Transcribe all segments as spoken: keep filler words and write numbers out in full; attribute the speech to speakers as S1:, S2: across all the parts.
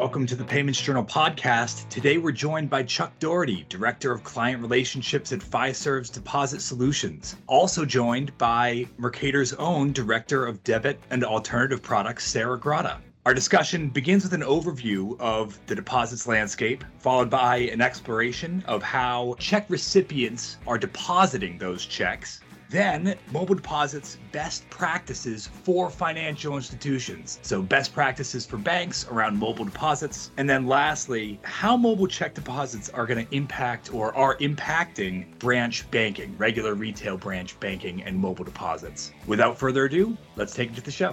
S1: Welcome to the Payments Journal podcast. Today we're joined by Chuck Doherty, Director of Client Relationships at Fiserv's Deposit Solutions. Also joined by Mercator's own Director of Debit and Alternative Products, Sarah Grotta. Our discussion begins with an overview of the deposits landscape, followed by an exploration of how check recipients are depositing those checks. Then, mobile deposits best practices for financial institutions. So best practices for banks around mobile deposits. And then lastly, how mobile check deposits are going to impact or are impacting branch banking, regular retail branch banking and mobile deposits. Without further ado, let's take it to the show.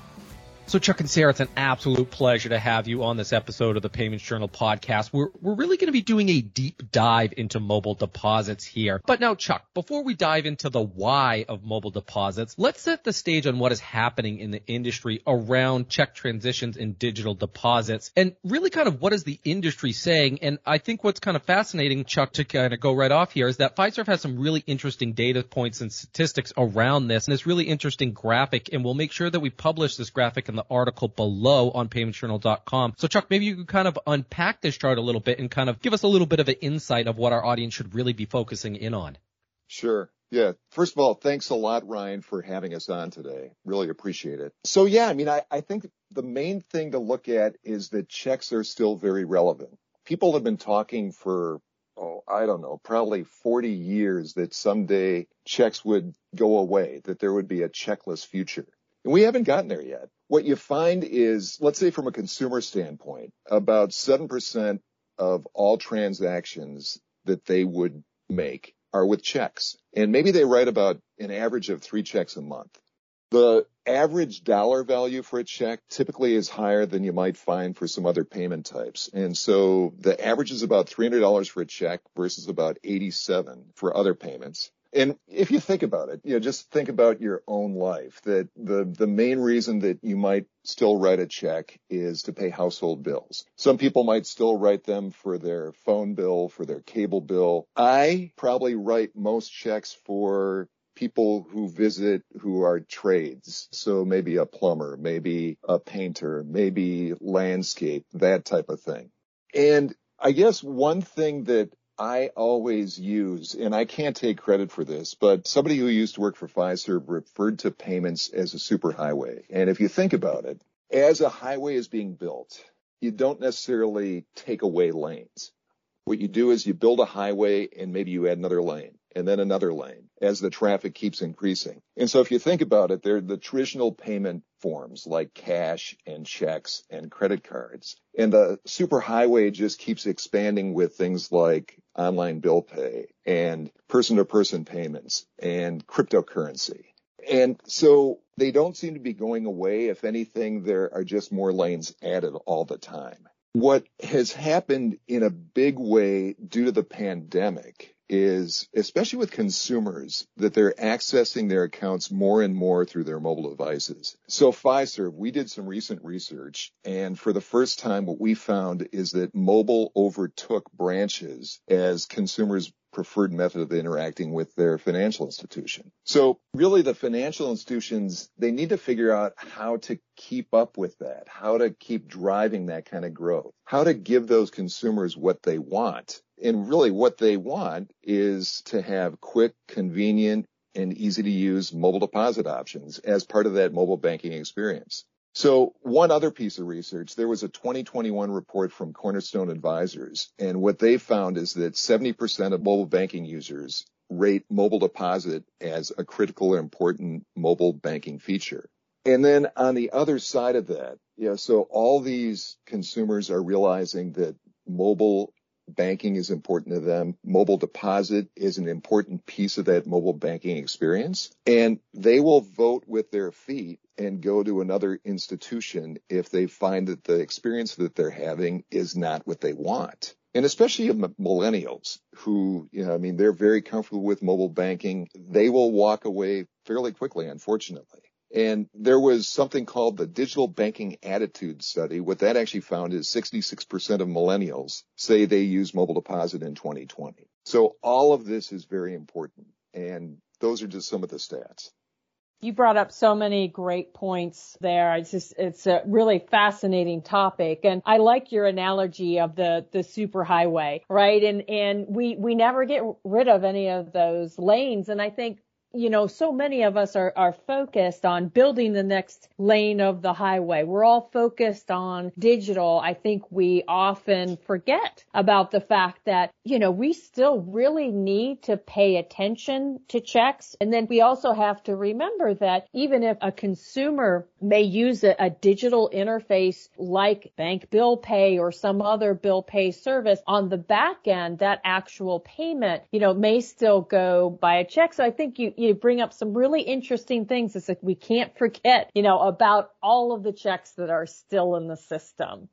S2: So Chuck and Sarah, it's an absolute pleasure to have you on this episode of the Payments Journal podcast. We're we're really going to be doing a deep dive into mobile deposits here. But now, Chuck, before we dive into the why of mobile deposits, let's set the stage on what is happening in the industry around check transitions and digital deposits, and really kind of what is the industry saying. And I think what's kind of fascinating, Chuck, to kind of go right off here, is that Fiserv has some really interesting data points and statistics around this, and this really interesting graphic, and we'll make sure that we publish this graphic in the article below on payments journal dot com. So Chuck, maybe you could kind of unpack this chart a little bit and kind of give us a little bit of an insight of what our audience should really be focusing in on.
S3: Sure. Yeah. First of all, thanks a lot, Ryan, for having us on today. Really appreciate it. So yeah, I mean, I, I think the main thing to look at is that checks are still very relevant. People have been talking for, oh, I don't know, probably forty years that someday checks would go away, that there would be a checkless future. And we haven't gotten there yet. What you find is, let's say from a consumer standpoint, about seven percent of all transactions that they would make are with checks. And maybe they write about an average of three checks a month. The average dollar value for a check typically is higher than you might find for some other payment types. And so the average is about three hundred dollars for a check versus about eighty-seven dollars for other payments. And if you think about it, you know, just think about your own life, that the, the main reason that you might still write a check is to pay household bills. Some people might still write them for their phone bill, for their cable bill. I probably write most checks for people who visit who are trades. So maybe a plumber, maybe a painter, maybe landscape, that type of thing. And I guess one thing that I always use, and I can't take credit for this, but somebody who used to work for Fiserv referred to payments as a superhighway. And if you think about it, as a highway is being built, you don't necessarily take away lanes. What you do is you build a highway and maybe you add another lane and then another lane as the traffic keeps increasing. And so if you think about it, they're the traditional payment forms like cash and checks and credit cards. And the superhighway just keeps expanding with things like online bill pay and person-to-person payments and cryptocurrency. And so they don't seem to be going away. If anything, there are just more lanes added all the time. What has happened in a big way due to the pandemic is, especially with consumers, that they're accessing their accounts more and more through their mobile devices. So Fiserv, we did some recent research, and for the first time, what we found is that mobile overtook branches as consumers' preferred method of interacting with their financial institution. So really the financial institutions, they need to figure out how to keep up with that, how to keep driving that kind of growth, how to give those consumers what they want. And really what they want is to have quick, convenient, and easy to use mobile deposit options as part of that mobile banking experience. So one other piece of research, there was a twenty twenty-one report from Cornerstone Advisors, and what they found is that seventy percent of mobile banking users rate mobile deposit as a critical and important mobile banking feature. And then on the other side of that, yeah, so all these consumers are realizing that mobile banking is important to them. Mobile deposit is an important piece of that mobile banking experience. And they will vote with their feet and go to another institution if they find that the experience that they're having is not what they want. And especially millennials who, you know, I mean, they're very comfortable with mobile banking. They will walk away fairly quickly, unfortunately. And there was something called the Digital Banking Attitude Study. What that actually found is sixty-six percent of millennials say they use mobile deposit in twenty twenty. So all of this is very important. And those are just some of the stats.
S4: You brought up so many great points there. It's just, it's a really fascinating topic. And I like your analogy of the, the superhighway, right? And, and we, we never get rid of any of those lanes. And I think, you know, so many of us are, are focused on building the next lane of the highway. We're all focused on digital. I think we often forget about the fact that, you know, we still really need to pay attention to checks. And then we also have to remember that even if a consumer may use a, a digital interface like bank bill pay or some other bill pay service, on the back end, that actual payment, you know, may still go by a check. So I think you, you bring up some really interesting things. It's like we can't forget, you know, about all of the checks that are still in the system.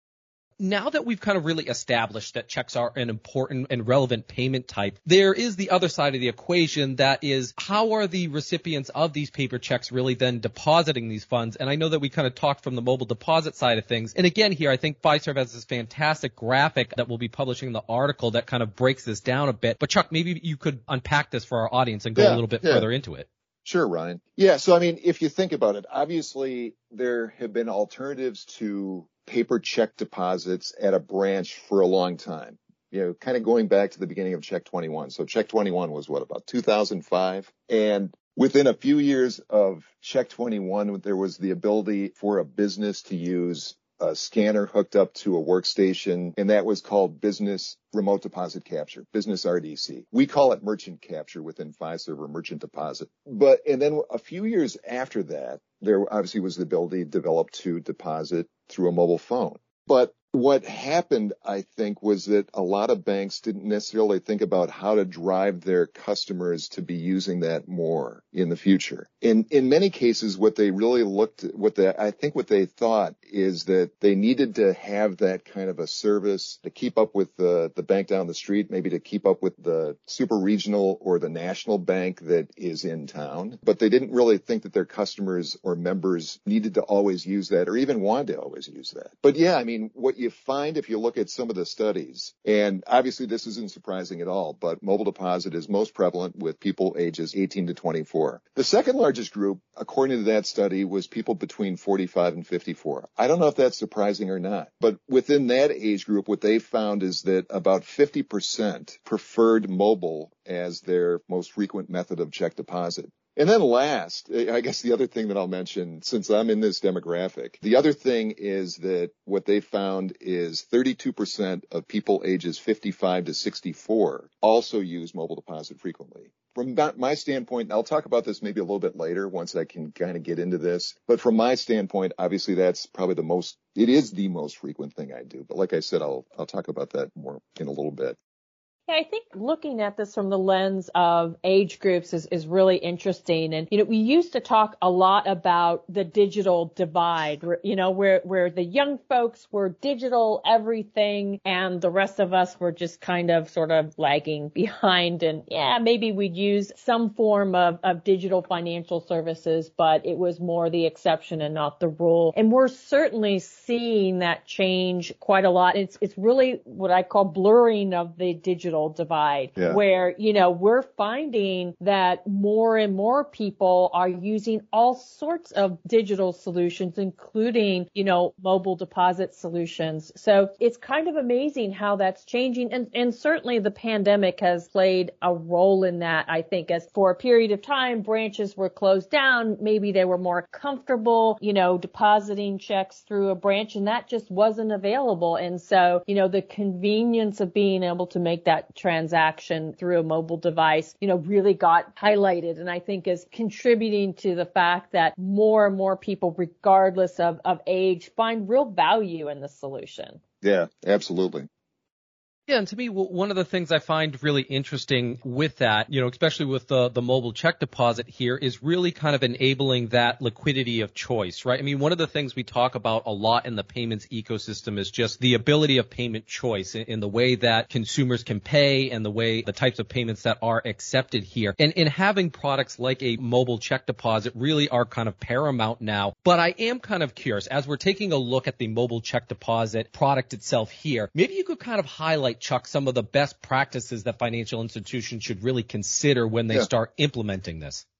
S2: Now that we've kind of really established that checks are an important and relevant payment type, there is the other side of the equation, that is, how are the recipients of these paper checks really then depositing these funds? And I know that we kind of talked from the mobile deposit side of things. And again, here, I think Fiserv has this fantastic graphic that we'll be publishing in the article that kind of breaks this down a bit. But Chuck, maybe you could unpack this for our audience and go
S3: yeah,
S2: a little bit
S3: yeah.
S2: further into it.
S3: Sure, Ryan. Yeah, so I mean, if you think about it, obviously there have been alternatives to paper check deposits at a branch for a long time, you know, kind of going back to the beginning of Check twenty-one. So Check twenty-one was what, about two thousand five? And within a few years of Check twenty-one, there was the ability for a business to use a scanner hooked up to a workstation, and that was called Business Remote Deposit Capture, Business R D C. We call it Merchant Capture within Fiserv, or Merchant Deposit. But, and then a few years after that, there obviously was the ability developed to deposit through a mobile phone. But what happened, I think, was that a lot of banks didn't necessarily think about how to drive their customers to be using that more in the future. In in many cases, what they really looked at, what they, I think what they thought is that they needed to have that kind of a service to keep up with the, the bank down the street, maybe to keep up with the super regional or the national bank that is in town. But they didn't really think that their customers or members needed to always use that, or even wanted to always use that. But yeah, I mean, what you find if you look at some of the studies, and obviously this isn't surprising at all, but mobile deposit is most prevalent with people ages eighteen to twenty-four. The second largest group, according to that study, was people between forty-five and fifty-four. I don't know if that's surprising or not, but within that age group, what they found is that about fifty percent preferred mobile as their most frequent method of check deposit. And then last, I guess the other thing that I'll mention, since I'm in this demographic, the other thing is that what they found is thirty-two percent of people ages fifty-five to sixty-four also use mobile deposit frequently. From my standpoint, and I'll talk about this maybe a little bit later once I can kind of get into this, but from my standpoint, obviously that's probably the most, it is the most frequent thing I do. But like I said, I'll, I'll talk about that more in a little bit.
S4: Yeah, I think looking at this from the lens of age groups is, is really interesting. And, you know, we used to talk a lot about the digital divide, you know, where, where the young folks were digital everything and the rest of us were just kind of sort of lagging behind. And yeah, maybe we'd use some form of, of digital financial services, but it was more the exception and not the rule. And we're certainly seeing that change quite a lot. It's, it's really what I call blurring of the digital divide, yeah. where, you know, we're finding that more and more people are using all sorts of digital solutions, including, you know, mobile deposit solutions. So it's kind of amazing how that's changing. And, and certainly the pandemic has played a role in that, I think, as for a period of time, branches were closed down. Maybe they were more comfortable, you know, depositing checks through a branch, and that just wasn't available. And so, you know, the convenience of being able to make that transaction through a mobile device, you know, really got highlighted, and I think is contributing to the fact that more and more people, regardless of, of age, find real value in the solution.
S3: Yeah, absolutely.
S2: Yeah, and to me, one of the things I find really interesting with that, you know, especially with the, the mobile check deposit here, is really kind of enabling that liquidity of choice, right? I mean, one of the things we talk about a lot in the payments ecosystem is just the ability of payment choice in, in the way that consumers can pay and the way the types of payments that are accepted here. And in having products like a mobile check deposit really are kind of paramount now. But I am kind of curious, as we're taking a look at the mobile check deposit product itself here, maybe you could kind of highlight, Chuck, some of the best practices that financial institutions should really consider when they yeah. start implementing this.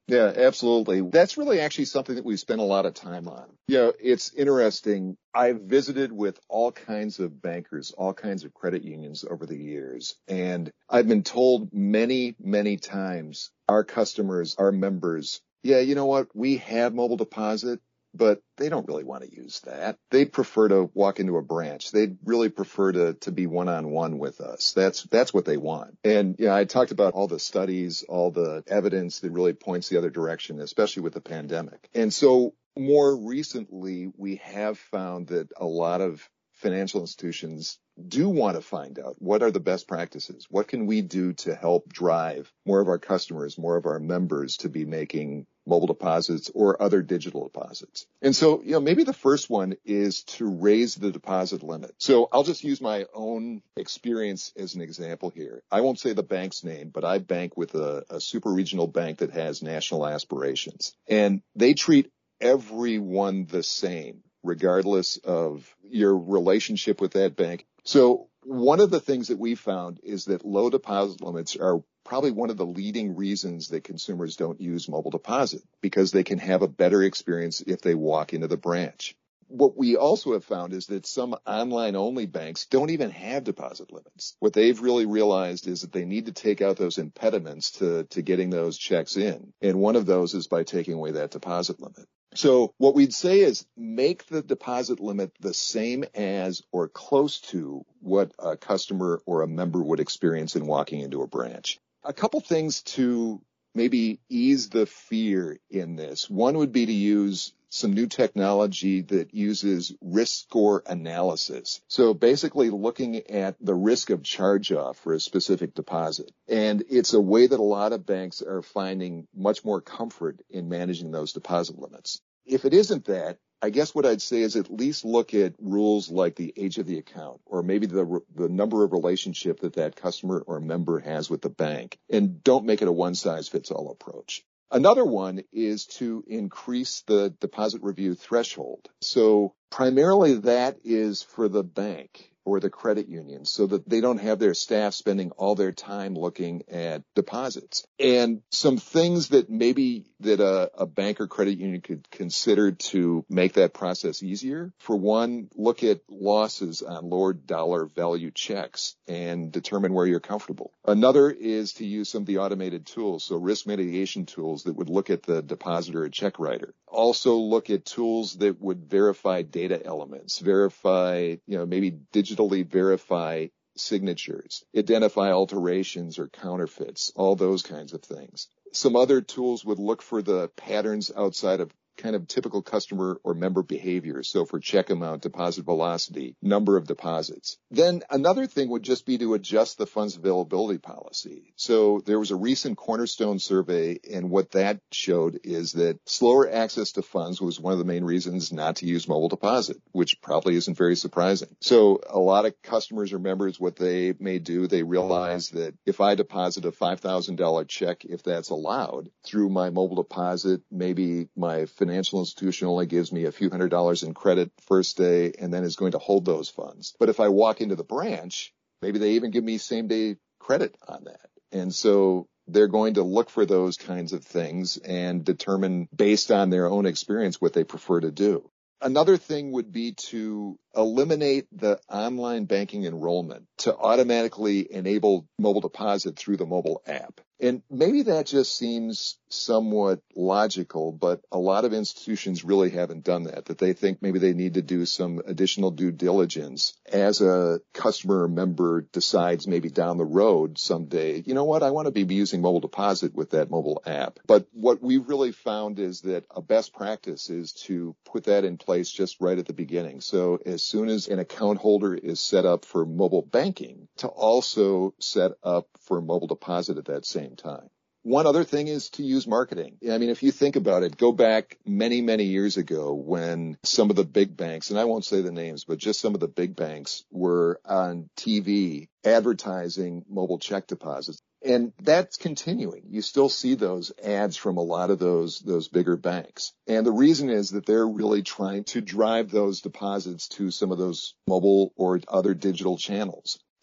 S3: Yeah, absolutely. That's really actually something that we spend a lot of time on. You know, it's interesting. I've visited with all kinds of bankers, all kinds of credit unions over the years, and I've been told many, many times, our customers, our members, yeah, you know what? We have mobile deposit, but they don't really want to use that. They'd prefer to walk into a branch. They'd really prefer to, to be one-on-one with us. That's, that's what they want. And, you know, I talked about all the studies, all the evidence that really points the other direction, especially with the pandemic. And so more recently, we have found that a lot of financial institutions do want to find out what are the best practices. What can we do to help drive more of our customers, more of our members to be making mobile deposits or other digital deposits? And so, you know, maybe the first one is to raise the deposit limit. So I'll just use my own experience as an example here. I won't say the bank's name, but I bank with a, a super regional bank that has national aspirations, and they treat everyone the same, regardless of your relationship with that bank. So one of the things that we found is that low deposit limits are probably one of the leading reasons that consumers don't use mobile deposit, because they can have a better experience if they walk into the branch. What we also have found is that some online-only banks don't even have deposit limits. What they've really realized is that they need to take out those impediments to, to getting those checks in. And one of those is by taking away that deposit limit. So what we'd say is make the deposit limit the same as or close to what a customer or a member would experience in walking into a branch. A couple things to maybe ease the fear in this. One would be to use some new technology that uses risk score analysis. So basically looking at the risk of charge-off for a specific deposit. And it's a way that a lot of banks are finding much more comfort in managing those deposit limits. If it isn't that, I guess what I'd say is at least look at rules like the age of the account, or maybe the the number of relationship that that customer or member has with the bank, and don't make it a one-size-fits-all approach. Another one is to increase the deposit review threshold. So primarily that is for the bank or the credit union, so that they don't have their staff spending all their time looking at deposits. And some things that maybe that a, a bank or credit union could consider to make that process easier. For one, look at losses on lower dollar value checks and determine where you're comfortable. Another is to use some of the automated tools, so risk mitigation tools that would look at the depositor or check writer. Also look at tools that would verify data elements, verify, you know, maybe digital digitally verify signatures, identify alterations or counterfeits, all those kinds of things. Some other tools would look for the patterns outside of kind of typical customer or member behavior. So for check amount, deposit velocity, number of deposits. Then another thing would just be to adjust the funds availability policy. So there was a recent Cornerstone survey, and what that showed is that slower access to funds was one of the main reasons not to use mobile deposit, which probably isn't very surprising. So a lot of customers or members, what they may do, they realize that if I deposit a five thousand dollars check, if that's allowed, through my mobile deposit, maybe my financial institution only gives me a few hundred dollars in credit first day and then is going to hold those funds. But if I walk into the branch, maybe they even give me same day credit on that. And so they're going to look for those kinds of things and determine based on their own experience what they prefer to do. Another thing would be to eliminate the online banking enrollment to automatically enable mobile deposit through the mobile app. And maybe that just seems somewhat logical, but a lot of institutions really haven't done that, that they think maybe they need to do some additional due diligence as a customer or member decides maybe down the road someday, you know what, I want to be using mobile deposit with that mobile app. But what we really found is that a best practice is to put that in place just right at the beginning. So as soon as an account holder is set up for mobile banking, to also set up for mobile deposit at that same time. One other thing is to use marketing. I mean, if you think about it, go back many, many years ago when some of the big banks, and I won't say the names, but just some of the big banks were on T V advertising mobile check deposits. And that's continuing. You still see those ads from a lot of those, those bigger banks. And the reason is that they're really trying to drive those deposits to some of those mobile or other digital channels.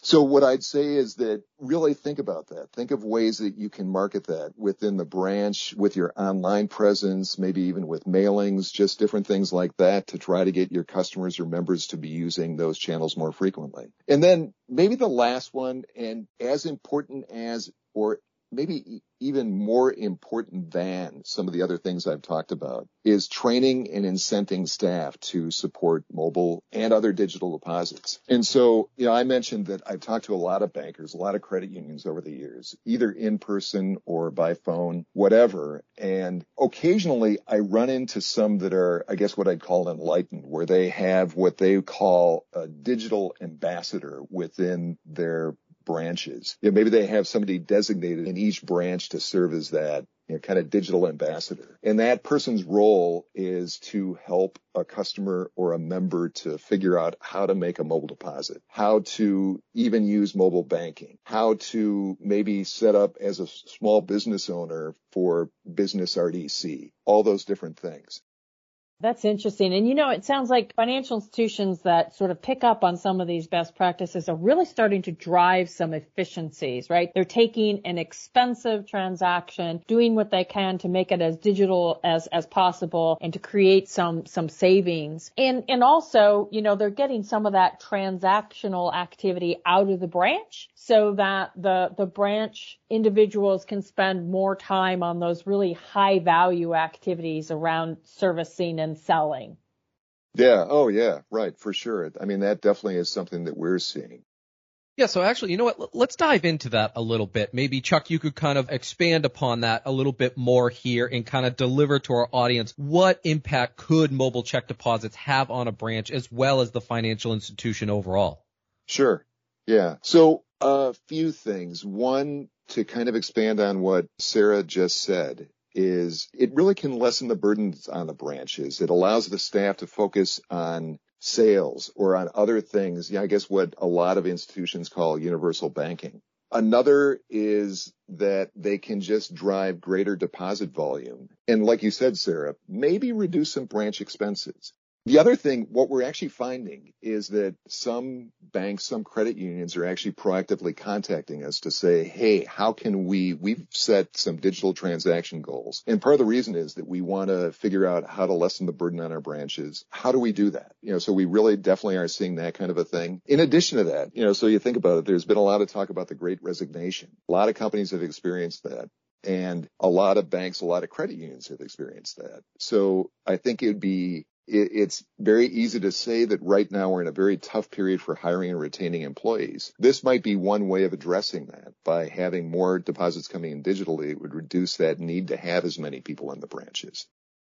S3: So what I'd say is that really think about that. Think of ways that you can market that within the branch, with your online presence, maybe even with mailings, just different things like that to try to get your customers or members to be using those channels more frequently. And then maybe the last one, and as important as, or maybe even more important than some of the other things I've talked about, is training and incenting staff to support mobile and other digital deposits. And so, you know, I mentioned that I've talked to a lot of bankers, a lot of credit unions over the years, either in person or by phone, whatever. And occasionally I run into some that are, I guess what I'd call enlightened, where they have what they call a digital ambassador within their branches. You know, maybe they have somebody designated in each branch to serve as that, you know, kind of digital ambassador. And that person's role is to help a customer or a member to figure out how to make a mobile deposit, how to even use mobile banking, how to maybe set up as a small business owner for business R D C, all those different things.
S4: That's interesting. And, you know, it sounds like financial institutions that sort of pick up on some of these best practices are really starting to drive some efficiencies, right? They're taking an expensive transaction, doing what they can to make it as digital as, as possible and to create some, some savings. And, and also, you know, they're getting some of that transactional activity out of the branch so that the, the branch individuals can spend more time on those really high value activities around servicing and selling.
S3: Yeah. Oh, yeah. Right. For sure. I mean, that definitely is something that we're seeing.
S2: Yeah. So actually, you know what? Let's dive into that a little bit. Maybe, Chuck, you could kind of expand upon that a little bit more here and kind of deliver to our audience what impact could mobile check deposits have on a branch as well as the financial institution overall?
S3: Sure. Yeah. So a few things. One, to kind of expand on what Sarah just said, is it really can lessen the burdens on the branches. It allows the staff to focus on sales or on other things. Yeah, I guess what a lot of institutions call universal banking. Another is that they can just drive greater deposit volume. And like you said, Sarah, maybe reduce some branch expenses. The other thing, what we're actually finding is that some banks, some credit unions are actually proactively contacting us to say, hey, how can we, we've set some digital transaction goals. And part of the reason is that we want to figure out how to lessen the burden on our branches. How do we do that? You know, so we really definitely are seeing that kind of a thing. In addition to that, you know, so you think about it, there's been a lot of talk about the Great Resignation. A lot of companies have experienced that. And a lot of banks, a lot of credit unions have experienced that. So I think it would be It's very easy to say that right now we're in a very tough period for hiring and retaining employees. This might be one way of addressing that. By having more deposits coming in digitally, it would reduce that need to have as many people in the branches.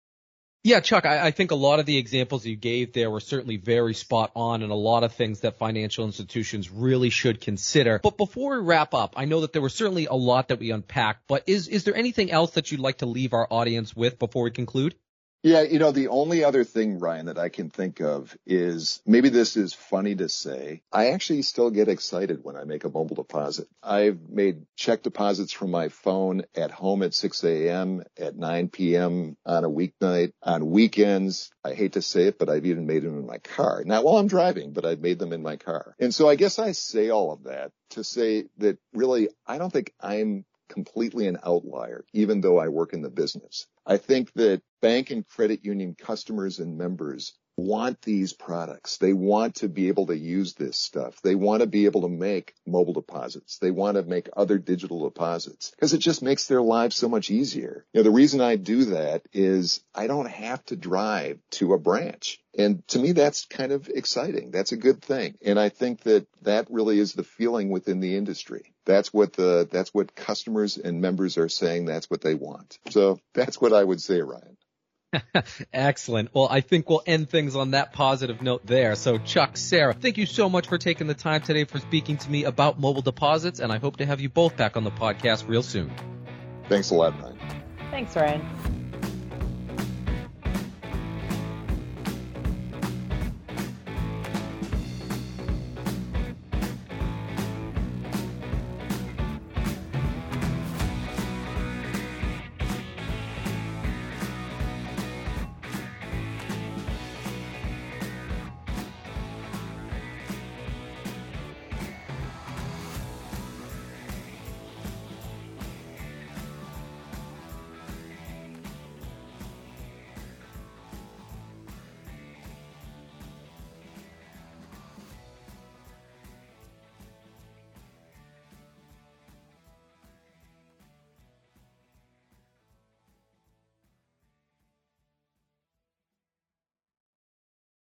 S2: Yeah, Chuck, I, I think a lot of the examples you gave there were certainly very spot on and a lot of things that financial institutions really should consider. But before we wrap up, I know that there was certainly a lot that we unpacked, but is, is there anything else that you'd like to leave our audience with before we conclude?
S3: Yeah, you know, the only other thing, Ryan, that I can think of is, maybe this is funny to say, I actually still get excited when I make a mobile deposit. I've made check deposits from my phone at home at six a.m., at nine p.m. on a weeknight, on weekends. I hate to say it, but I've even made them in my car. Not while I'm driving, but I've made them in my car. And so I guess I say all of that to say that really, I don't think I'm completely an outlier, even though I work in the business. I think that bank and credit union customers and members want these products. They want to be able to use this stuff. They want to be able to make mobile deposits. They want to make other digital deposits because it just makes their lives so much easier. You know, the reason I do that is I don't have to drive to a branch. And to me, that's kind of exciting. That's a good thing. And I think that that really is the feeling within the industry. That's what the, that's what customers and members are saying. That's what they want. So that's what I would say, Ryan.
S2: Excellent. Well, I think we'll end things on that positive note there. So, Chuck, Sarah, thank you so much for taking the time today for speaking to me about mobile deposits, and I hope to have you both back on the podcast real soon.
S3: Thanks a lot, Ryan.
S4: Thanks, Ryan.